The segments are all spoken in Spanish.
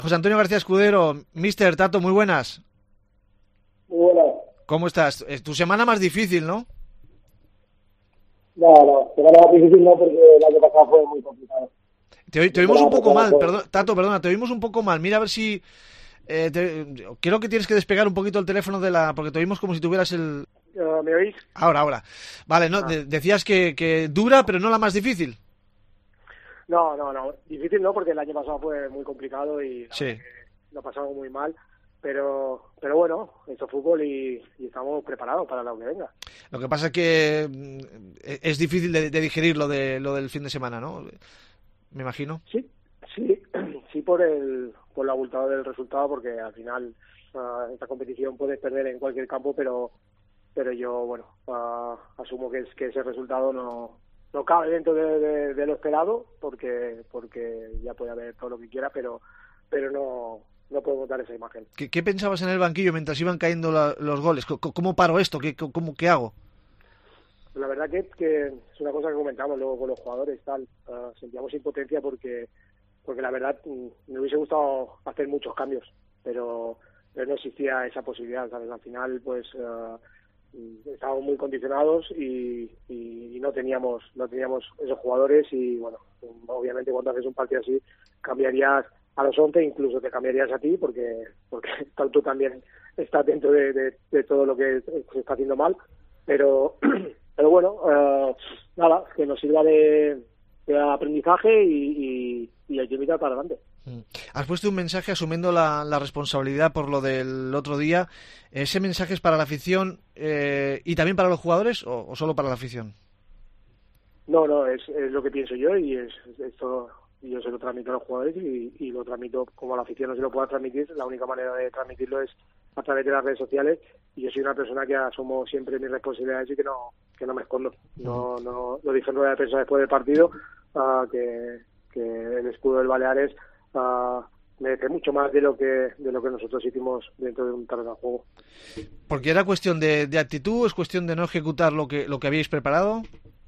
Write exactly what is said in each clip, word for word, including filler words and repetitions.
José Antonio García Escudero, Mister Tato, muy buenas. Muy buenas. ¿Cómo estás? Es tu semana más difícil, ¿no? No, no, semana más difícil no, porque el año pasado fue muy complicado. Te, te oímos un poco mal, perdón, Tato, perdona, te oímos un poco mal. Mira a ver si... Eh, te, creo que tienes que despegar un poquito el teléfono de la... porque te oímos como si tuvieras el... Uh, ¿Me oís? Ahora, ahora. Vale, no, Ah. de, decías que, que dura, pero no la más difícil. No, no, no. Difícil no, porque el año pasado fue muy complicado y la Sí. verdad que lo pasamos muy mal. Pero pero bueno, esto es fútbol y, y estamos preparados para lo que venga. Lo que pasa es que mm, es difícil de, de digerir lo de lo del fin de semana, ¿no? Me imagino. Sí, sí, sí por el por la abultada del resultado, porque al final uh, esta competición puedes perder en cualquier campo, pero pero yo, bueno, uh, asumo que es que ese resultado no no cabe dentro de, de, de lo esperado, porque porque ya puede haber todo lo que quiera, pero pero no no podemos dar esa imagen. ¿Qué, qué pensabas en el banquillo mientras iban cayendo la, los goles? ¿Cómo, ¿Cómo paro esto? ¿Qué, cómo, ¿Qué hago? La verdad que, que es una cosa que comentamos luego con los jugadores, tal, uh, sentíamos impotencia porque porque la verdad me hubiese gustado hacer muchos cambios, pero, pero no existía esa posibilidad, ¿sabes? Al final, pues uh, estábamos muy condicionados y, y, y no teníamos no teníamos esos jugadores y, bueno, obviamente cuando haces un partido así cambiarías a los once, incluso te cambiarías a ti porque porque tú también estás dentro de, de, de todo lo que se está haciendo mal, pero pero bueno, uh, nada, que nos sirva de, de aprendizaje y, y, y hay que mirar para adelante. Has puesto un mensaje asumiendo la, la responsabilidad por lo del otro día. ¿Ese mensaje es para la afición eh, y también para los jugadores o, o solo para la afición? No, no, es, es lo que pienso yo y es esto yo se lo transmito a los jugadores y, y lo transmito como a la afición no se lo pueda transmitir. La única manera de transmitirlo es a través de las redes sociales y yo soy una persona que asumo siempre mis responsabilidades y que no que no me escondo. No, no lo dije en rueda de prensa después del partido, uh, que, que el escudo del Baleares uh, merece mucho más de lo que de lo que nosotros hicimos dentro de un terreno de juego. ¿Porque era cuestión de, de actitud? ¿Es cuestión de no ejecutar lo que lo que habíais preparado?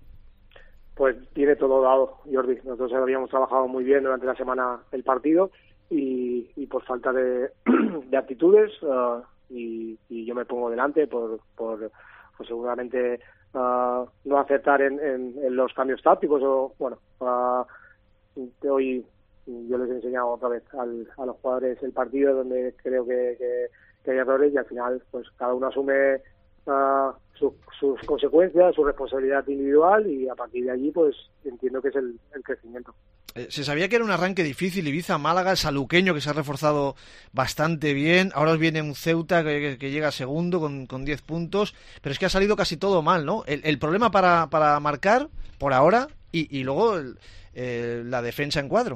Pues tiene todo dado, Jordi. Nosotros habíamos trabajado muy bien durante la semana el partido y, y por falta de, de actitudes uh, y, y yo me pongo delante por, por pues seguramente uh, no acertar en, en, en los cambios tácticos o bueno uh, hoy yo les he enseñado otra vez al, a los jugadores el partido donde creo que, que, que hay errores y al final pues cada uno asume Uh, su, sus consecuencias, su responsabilidad individual y a partir de allí pues entiendo que es el, el crecimiento. Eh, se sabía que era un arranque difícil, Ibiza, Málaga, el Saluqueño que se ha reforzado bastante bien, ahora os viene un Ceuta que, que, que llega segundo con, con diez puntos, pero es que ha salido casi todo mal, ¿no? El, el problema para, para marcar por ahora y, y luego el, eh, la defensa en cuadro.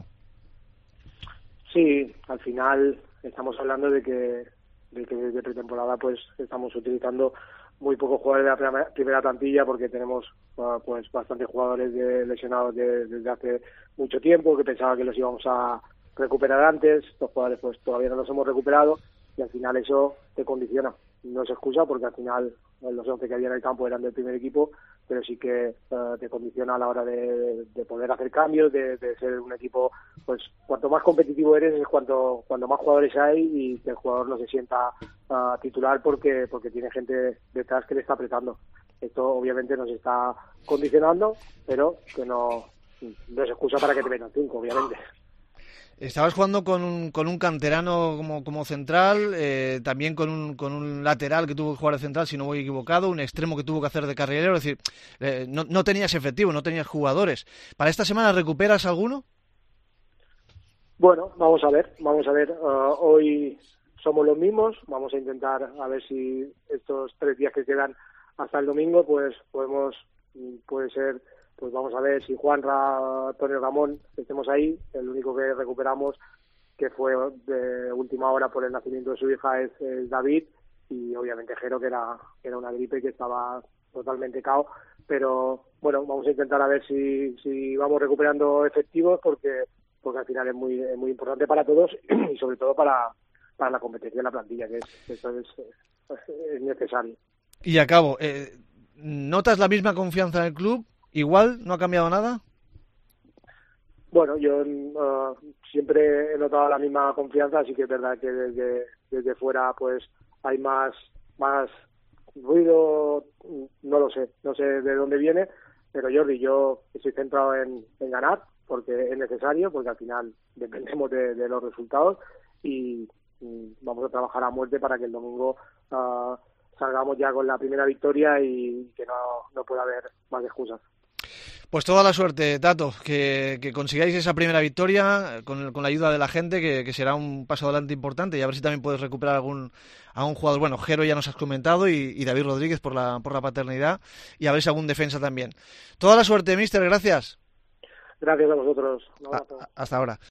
Sí, al final estamos hablando de que de que desde pretemporada pues estamos utilizando muy pocos jugadores de la primera, primera plantilla porque tenemos uh, pues bastantes jugadores de, lesionados de, desde hace mucho tiempo que pensaba que los íbamos a recuperar antes. Los jugadores pues todavía no los hemos recuperado y al final eso te condiciona. No es excusa porque al final los once que había en el campo eran del primer equipo, pero sí que uh, te condiciona a la hora de, de poder hacer cambios, de, de ser un equipo, pues cuanto más competitivo eres es cuanto cuando más jugadores hay y que el jugador no se sienta uh, titular porque porque tiene gente detrás que le está apretando. Esto obviamente nos está condicionando, pero que no, no es excusa para que te metan cinco, obviamente. Estabas jugando con un, con un canterano como, como central, eh, también con un, con un lateral que tuvo que jugar de central, si no voy equivocado, un extremo que tuvo que hacer de carrilero, es decir, eh, no, no tenías efectivo, no tenías jugadores. ¿Para esta semana recuperas alguno? Bueno, vamos a ver, vamos a ver. Uh, hoy somos los mismos, vamos a intentar a ver si estos tres días que quedan hasta el domingo, pues podemos, puede ser... pues vamos a ver si Juanra, Antonio Ramón, estemos ahí. El único que recuperamos, que fue de última hora por el nacimiento de su hija, es, es David, y obviamente Jero, que era, que era una gripe que estaba totalmente cao, pero bueno, vamos a intentar a ver si, si vamos recuperando efectivos, porque porque al final es muy es muy importante para todos y sobre todo para, para la competencia de la plantilla, que, es, que eso es, es necesario. Y acabo, eh, ¿notas la misma confianza en el club? ¿Igual? ¿No ha cambiado nada? Bueno, yo uh, siempre he notado la misma confianza, así que es verdad que desde, desde fuera pues hay más, más ruido, no lo sé, no sé de dónde viene, pero Jordi, yo estoy centrado en, en ganar, porque es necesario, porque al final dependemos de, de los resultados y, y vamos a trabajar a muerte para que el domingo uh, salgamos ya con la primera victoria y que no, no pueda haber más excusas. Pues toda la suerte, Tato, que, que consigáis esa primera victoria con, con la ayuda de la gente, que, que será un paso adelante importante, y a ver si también puedes recuperar algún a un jugador. Bueno, Jero ya nos has comentado, y, y David Rodríguez por la por la paternidad, y a ver si algún defensa también. Toda la suerte, míster, gracias. Gracias a vosotros. A, hasta ahora.